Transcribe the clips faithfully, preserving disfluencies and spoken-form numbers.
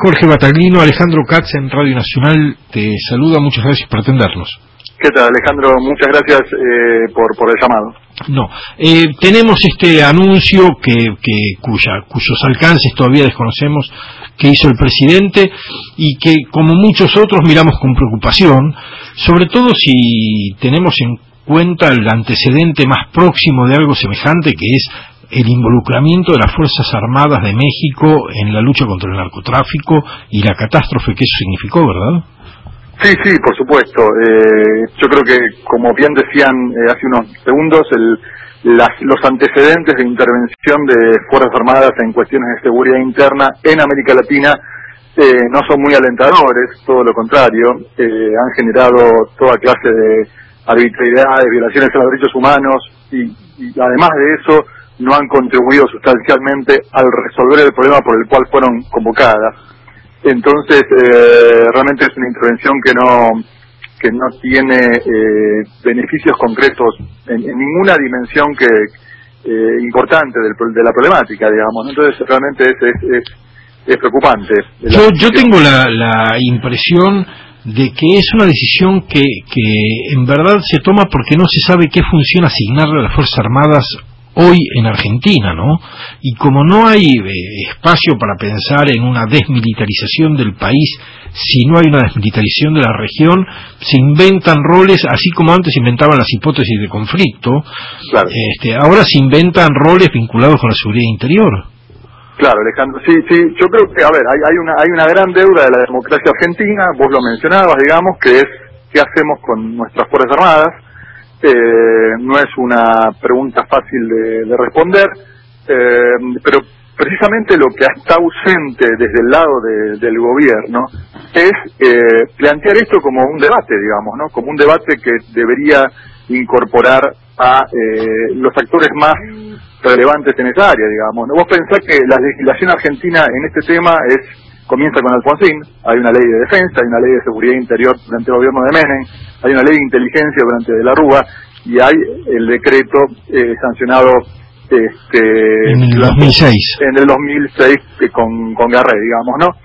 Jorge Battaglino, Alejandro Katz en Radio Nacional te saluda, muchas gracias por atendernos. ¿Qué tal, Alejandro? Muchas gracias eh, por, por el llamado. No, eh, tenemos este anuncio que, que cuya, cuyos alcances todavía desconocemos, que hizo el presidente y que, como muchos otros, miramos con preocupación, sobre todo si tenemos en cuenta el antecedente más próximo de algo semejante, que es el involucramiento de las Fuerzas Armadas de México en la lucha contra el narcotráfico y la catástrofe que eso significó, ¿verdad? Sí, sí, por supuesto. Eh, yo creo que, como bien decían eh, hace unos segundos, el, las, los antecedentes de intervención de Fuerzas Armadas en cuestiones de seguridad interna en América Latina eh, no son muy alentadores, todo lo contrario. Eh, han generado toda clase de arbitrariedades, violaciones a los derechos humanos y, y además de eso no han contribuido sustancialmente al resolver el problema por el cual fueron convocadas. Entonces, eh, realmente es una intervención que no que no tiene eh, beneficios concretos en, en ninguna dimensión que eh, importante del, de la problemática, digamos. Entonces, realmente es es, es, es preocupante. Yo, yo tengo la, la impresión de que es una decisión que, que en verdad se toma porque no se sabe qué función asignarle a las Fuerzas Armadas hoy en Argentina, ¿no? Y como no hay eh, espacio para pensar en una desmilitarización del país, si no hay una desmilitarización de la región, se inventan roles, así como antes se inventaban las hipótesis de conflicto, claro. este, ahora se inventan roles vinculados con la seguridad interior. Claro, Alejandro, sí, sí, yo creo que, a ver, hay, hay una hay una gran deuda de la democracia argentina, vos lo mencionabas, digamos, que es qué hacemos con nuestras Fuerzas Armadas. Eh, no es una pregunta fácil de, de responder, eh, pero precisamente lo que está ausente desde el lado de, del gobierno es eh, plantear esto como un debate, digamos, ¿no? Como un debate que debería incorporar a eh, los actores más relevantes en esa área, digamos, ¿no? Vos pensás que la legislación argentina en este tema es comienza con Alfonsín, hay una ley de defensa, hay una ley de seguridad interior durante el gobierno de Menem, hay una ley de inteligencia durante de la Rúa y hay el decreto eh, sancionado este, en el dos mil seis en el dos mil seis eh, con, con Garré, digamos, ¿no?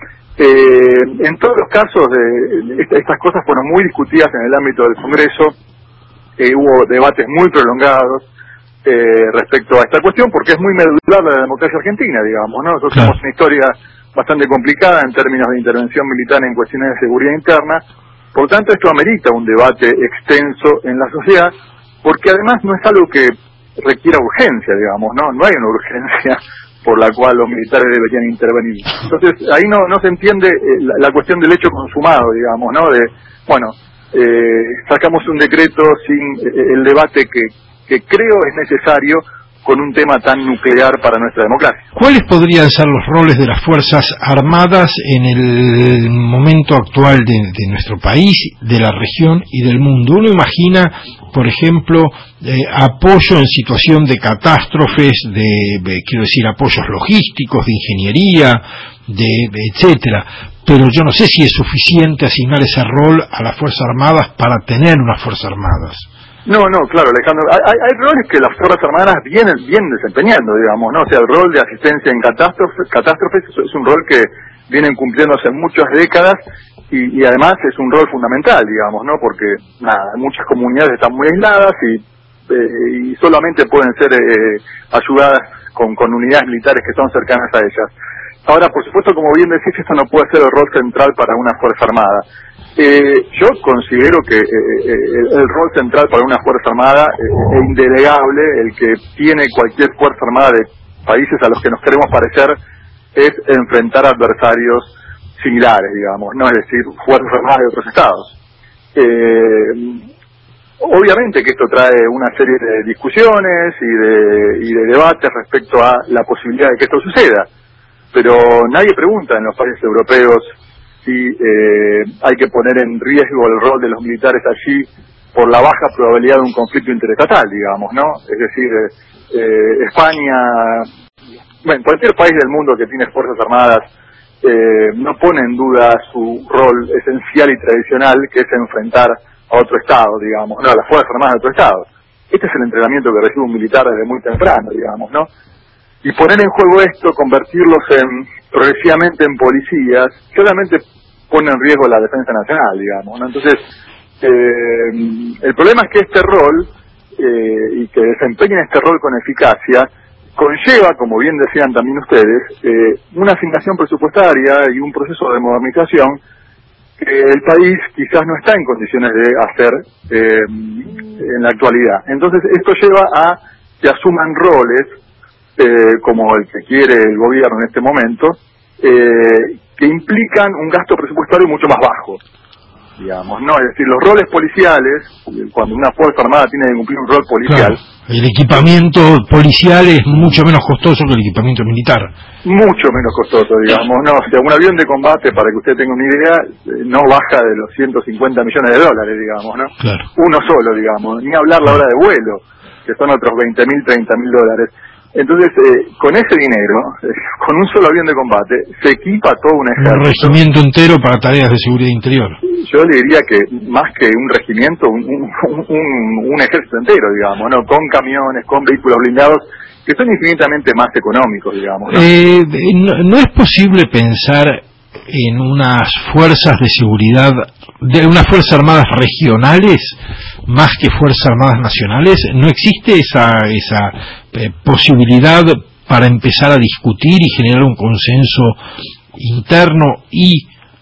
Eh, en todos los casos de, de estas cosas fueron muy discutidas en el ámbito del Congreso, eh, hubo debates muy prolongados eh, respecto a esta cuestión porque es muy medular de la democracia argentina, digamos, ¿no? Nosotros claro. tenemos una historia bastante complicada en términos de intervención militar en cuestiones de seguridad interna, por tanto esto amerita un debate extenso en la sociedad, porque además no es algo que requiera urgencia, digamos, no no hay una urgencia por la cual los militares deberían intervenir. Entonces ahí no no se entiende eh, la, la cuestión del hecho consumado, digamos, ¿no? De, bueno, eh, sacamos un decreto sin eh, el debate que, que creo es necesario con un tema tan nuclear para nuestra democracia. ¿Cuáles podrían ser los roles de las Fuerzas Armadas en el momento actual de, de nuestro país, de la región y del mundo? Uno imagina, por ejemplo, eh, apoyo en situación de catástrofes, de, de quiero decir, apoyos logísticos, de ingeniería, de, de etcétera. Pero yo no sé si es suficiente asignar ese rol a las Fuerzas Armadas para tener unas Fuerzas Armadas. No, no, claro, Alejandro. Hay, hay, hay roles que las Fuerzas Armadas vienen, vienen desempeñando, digamos, ¿no? O sea, el rol de asistencia en catástrofes, catástrofes es, es un rol que vienen cumpliendo hace muchas décadas y, y además es un rol fundamental, digamos, ¿no? Porque, nada, muchas comunidades están muy aisladas y, eh, y solamente pueden ser eh, ayudadas con, con unidades militares que son cercanas a ellas. Ahora, por supuesto, como bien decís, esto no puede ser el rol central para una Fuerza Armada. Eh, yo considero que eh, el, el rol central para una Fuerza Armada eh, es indelegable, el que tiene cualquier Fuerza Armada de países a los que nos queremos parecer, es enfrentar adversarios similares, digamos, no es decir, Fuerzas Armadas de otros estados. Eh, obviamente que esto trae una serie de discusiones y de, y de debates respecto a la posibilidad de que esto suceda, pero nadie pregunta en los países europeos si eh, hay que poner en riesgo el rol de los militares allí por la baja probabilidad de un conflicto interestatal, digamos, ¿no? Es decir, eh, España, bueno, cualquier país del mundo que tiene fuerzas armadas eh, no pone en duda su rol esencial y tradicional, que es enfrentar a otro Estado, digamos, no, a las fuerzas armadas de otro Estado. Este es el entrenamiento que recibe un militar desde muy temprano, digamos, ¿no? Y poner en juego esto, convertirlos en progresivamente en policías, solamente pone en riesgo la defensa nacional, digamos, ¿no? Entonces, eh, el problema es que este rol, eh, y que desempeñen este rol con eficacia, conlleva, como bien decían también ustedes, eh, una asignación presupuestaria y un proceso de modernización que el país quizás no está en condiciones de hacer eh, en la actualidad. Entonces, esto lleva a que asuman roles, eh, como el que quiere el gobierno en este momento, eh, que implican un gasto presupuestario mucho más bajo, digamos, ¿no? Es decir, los roles policiales, cuando una Fuerza Armada tiene que cumplir un rol policial... Claro, el equipamiento policial es mucho menos costoso que el equipamiento militar. Mucho menos costoso, digamos, ¿no? O sea, un avión de combate, para que usted tenga una idea, no baja de los ciento cincuenta millones de dólares, digamos, ¿no? Claro. Uno solo, digamos, ni hablar la hora de vuelo, que son otros veinte mil, treinta mil dólares. Entonces, eh, con ese dinero, eh, con un solo avión de combate, se equipa todo un ejército. Un regimiento entero para tareas de seguridad interior. Yo le diría que más que un regimiento, un, un, un, un ejército entero, digamos, ¿no? Con camiones, con vehículos blindados, que son infinitamente más económicos, digamos, ¿no? Eh, no, no es posible pensar en unas fuerzas de seguridad, de unas fuerzas armadas regionales más que fuerzas armadas nacionales. ¿No existe esa esa eh, posibilidad para empezar a discutir y generar un consenso interno y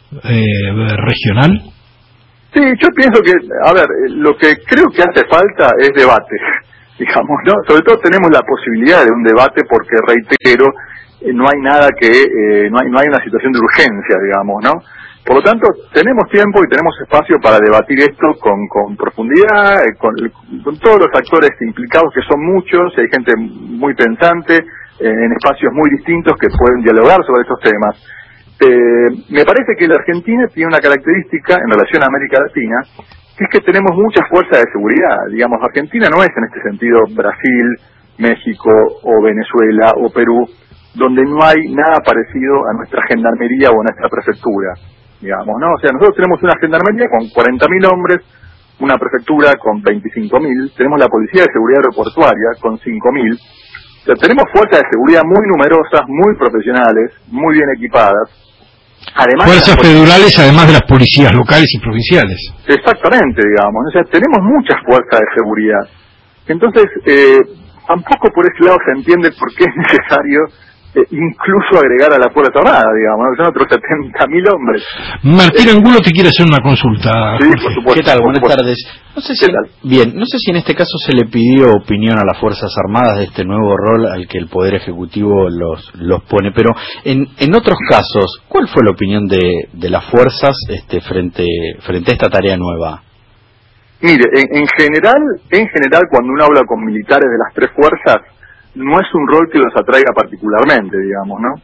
eh, regional? Sí, yo pienso que, a ver, lo que creo que hace falta es debate, digamos, ¿no? Sobre todo tenemos la posibilidad de un debate porque, reitero, eh, no hay nada que, eh, no hay no hay una situación de urgencia, digamos, ¿no? Por lo tanto, tenemos tiempo y tenemos espacio para debatir esto con, con profundidad, eh, con, con todos los actores implicados, que son muchos, y hay gente muy pensante, eh, en espacios muy distintos que pueden dialogar sobre estos temas. Eh, me parece que la Argentina tiene una característica en relación a América Latina, que es que tenemos muchas fuerzas de seguridad. Digamos, Argentina no es en este sentido Brasil, México o Venezuela o Perú, donde no hay nada parecido a nuestra gendarmería o a nuestra prefectura, digamos, ¿no? O sea, nosotros tenemos una gendarmería con cuarenta mil hombres, una prefectura con veinticinco mil, tenemos la Policía de Seguridad Aeroportuaria con cinco mil. O sea, tenemos fuerzas de seguridad muy numerosas, muy profesionales, muy bien equipadas. Además fuerzas federales, además de las policías locales y provinciales. Exactamente, digamos. O sea, tenemos muchas fuerzas de seguridad. Entonces, eh, tampoco por ese lado se entiende por qué es necesario eh, incluso agregar a la Fuerza Armada, digamos, ¿no? Son otros setenta mil hombres. Martín Angulo te quiere hacer una consulta. Sí, por supuesto. ¿Qué tal? Buenas supuesto. tardes. No sé si, bien, no sé si en este caso se le pidió opinión a las Fuerzas Armadas de este nuevo rol al que el Poder Ejecutivo los los pone, pero en en otros casos, ¿cuál fue la opinión de, de las fuerzas este frente frente a esta tarea nueva? Mire, en, en general, en general, cuando uno habla con militares de las tres fuerzas, no es un rol que los atraiga particularmente, digamos, ¿no?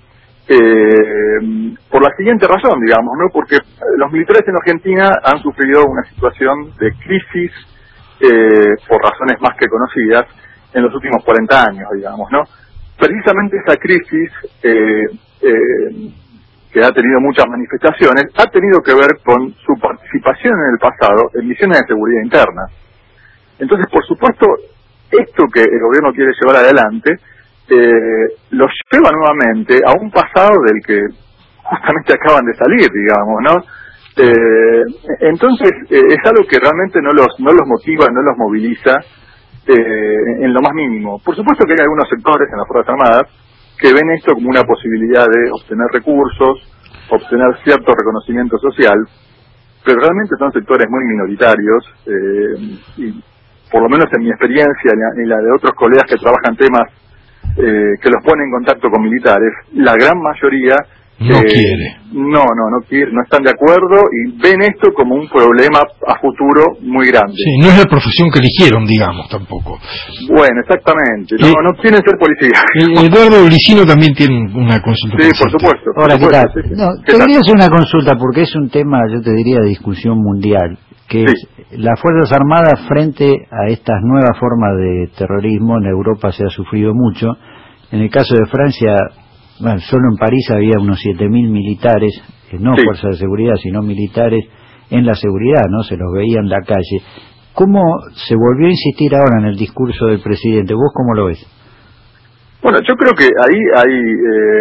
Eh, por la siguiente razón, digamos, ¿no? Porque los militares en Argentina han sufrido una situación de crisis, eh, por razones más que conocidas, en los últimos cuarenta años, digamos, ¿no? Precisamente esa crisis, eh, eh, que ha tenido muchas manifestaciones, ha tenido que ver con su participación en el pasado en misiones de seguridad interna. Entonces, por supuesto, esto que el gobierno quiere llevar adelante, eh, los lleva nuevamente a un pasado del que justamente acaban de salir, digamos, ¿no? Eh, entonces, eh, es algo que realmente no los no los motiva, no los moviliza eh, en lo más mínimo. Por supuesto que hay algunos sectores en las Fuerzas Armadas que ven esto como una posibilidad de obtener recursos, obtener cierto reconocimiento social, pero realmente son sectores muy minoritarios, eh, y por lo menos en mi experiencia y la de otros colegas que trabajan temas eh, que los ponen en contacto con militares, la gran mayoría no eh, quiere. No, no, no quiere, no están de acuerdo y ven esto como un problema a futuro muy grande. Sí, no es la profesión que eligieron, digamos, tampoco. Bueno, exactamente. No, Eh, no quieren ser policías. Eh, Eduardo Licino también tiene una consulta. Sí, por supuesto. por Hola, ¿qué supuesto, tal? sí, sí. No, ¿Qué te tal? quería hacer una consulta porque es un tema, yo te diría, de discusión mundial, que Sí. es las Fuerzas Armadas frente a estas nuevas formas de terrorismo. En Europa se ha sufrido mucho. En el caso de Francia, bueno, solo en París había unos siete mil militares, eh, no Sí. fuerzas de seguridad, sino militares en la seguridad, ¿no? Se los veía en la calle. ¿Cómo se volvió a insistir ahora en el discurso del presidente? ¿Vos cómo lo ves? Bueno, yo creo que ahí hay eh,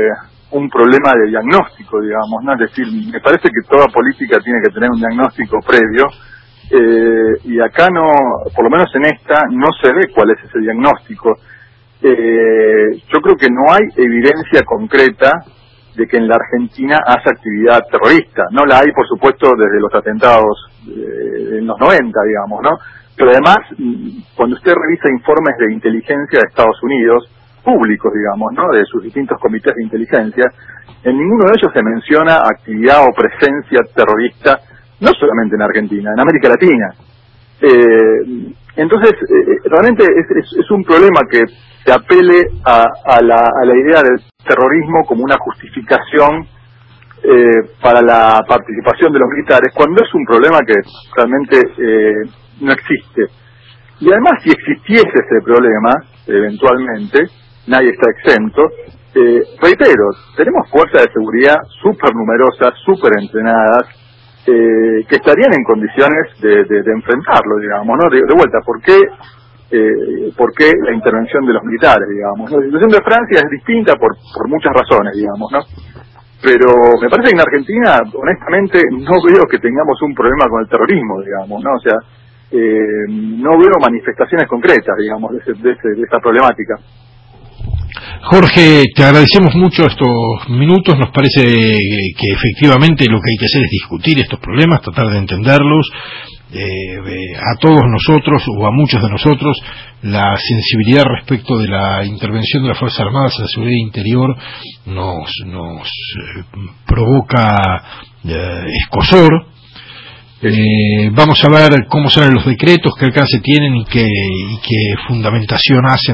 un problema de diagnóstico, digamos, ¿no? Es decir, me parece que toda política tiene que tener un diagnóstico previo, eh, y acá no, por lo menos en esta, no se ve cuál es ese diagnóstico. Eh, yo creo que no hay evidencia concreta de que en la Argentina haya actividad terrorista. No la hay, por supuesto, desde los atentados eh, en los noventa, digamos, ¿no? Pero además, cuando usted revisa informes de inteligencia de Estados Unidos, públicos, digamos, ¿no?, de sus distintos comités de inteligencia, en ninguno de ellos se menciona actividad o presencia terrorista, no solamente en Argentina, en América Latina. Eh, entonces, eh, realmente es, es, es un problema que se apele a, a, la, a la idea del terrorismo como una justificación eh, para la participación de los militares, cuando es un problema que realmente eh, no existe. Y además, si existiese ese problema, eventualmente, nadie está exento, eh, reitero, tenemos fuerzas de seguridad súper numerosas, súper entrenadas, eh, que estarían en condiciones de, de, de enfrentarlo, digamos, ¿no? De, de vuelta, ¿por qué, eh, ¿por qué la intervención de los militares, digamos, ¿no? La situación de Francia es distinta por, por muchas razones, digamos, ¿no? Pero me parece que en Argentina, honestamente, no veo que tengamos un problema con el terrorismo, digamos, ¿no? O sea, eh, no veo manifestaciones concretas, digamos, de, ese, de, ese, de esta problemática. Jorge, te agradecemos mucho estos minutos. Nos parece que efectivamente lo que hay que hacer es discutir estos problemas, tratar de entenderlos. Eh, eh, a todos nosotros, o a muchos de nosotros, la sensibilidad respecto de la intervención de las Fuerzas Armadas en la seguridad interior nos, nos eh, provoca eh, escozor. Eh, vamos a ver cómo serán los decretos, qué alcance tienen y qué, y qué fundamentación hacen